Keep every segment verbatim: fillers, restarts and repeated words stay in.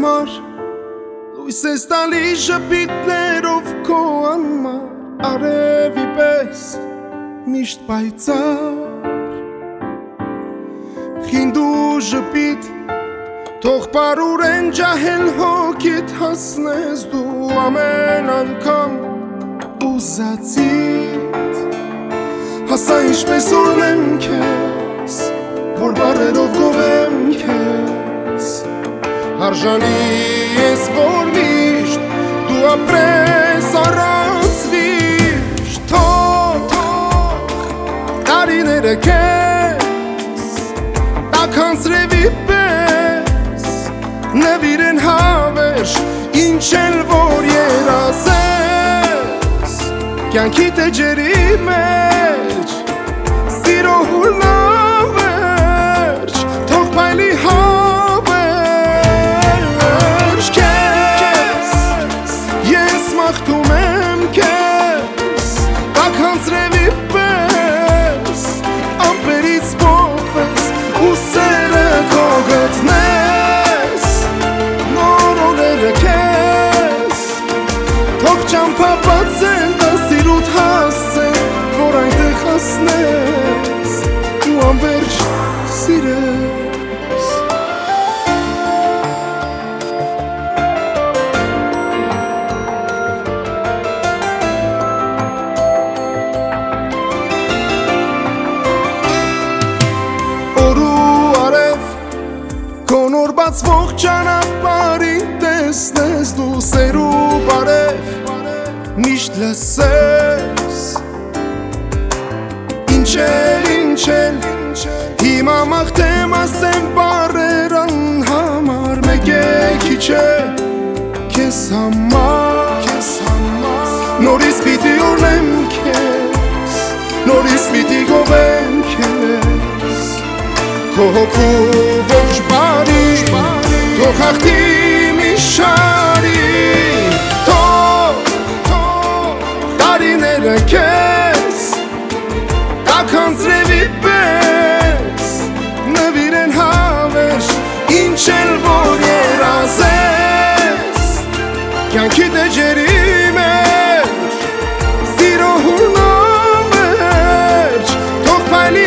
համար լույս ես տալի ժպիտներով քո անմար արևի պես միշտ պայծառ խինդ ու ժպիտ թող պարուրեն ջահել հոգիդ հասնես դու ամեն անգամ ուզածիդ հասա ինչպես օրնեմ քեզ որ բարերով գովեմ քեզ արժանի ես որ միշտ դու ապրես առանց վիշտ թող տարիները քեզ տաքանցրևի պես նվիրեն հավերժ ինչ էլ որ երազես կյանքի տեջերի մեջ սիրո հուրնավերջ թող պայլի հավերջ քեզ ես մաղթում եմ քեզ տաքանցրևի պես ամպերից փոխվես ու սերը քո գտնես նոր օրերը քեզ թող ճամփաբացեն տասիրուտ հասեն որ այնտեղ հասնես ու անվերջ սիրես օր ու արև քո նոր բացվող ճանապարհին տեսնես դու սեր ու բարև միշտ լսես ինչ էլ ինչ էլ հիմա մաղթեմ ասեմ բարեր անհամար մեկ է քիչ է քեզ համար նորից պիտի օրնեմ քեզ նորից պիտի գովեմ քեզ քո հոգու ոչ բարի թող հաղթի մի շարի տարիները քեզ տաքանցրևի պես նվիրեն հավերժ ինչ էլ որ երազես կյանքի տեջերի մեջ սիրո հուրնավերջ թող պայլի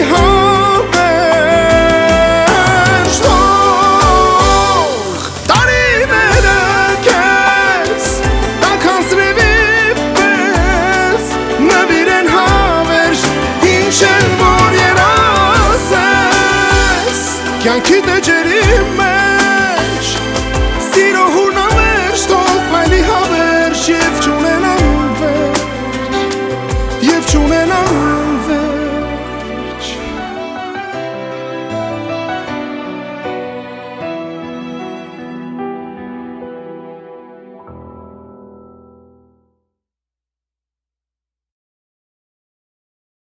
հավերջ թող տարիները քեզ տաքանցրևի կյանքի տեջերի մեջ սիրո հուր